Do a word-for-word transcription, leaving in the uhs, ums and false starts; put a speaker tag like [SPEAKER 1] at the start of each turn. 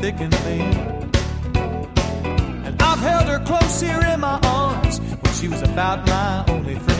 [SPEAKER 1] thick and thin. And I've held her close here in my arms when she was about my only friend.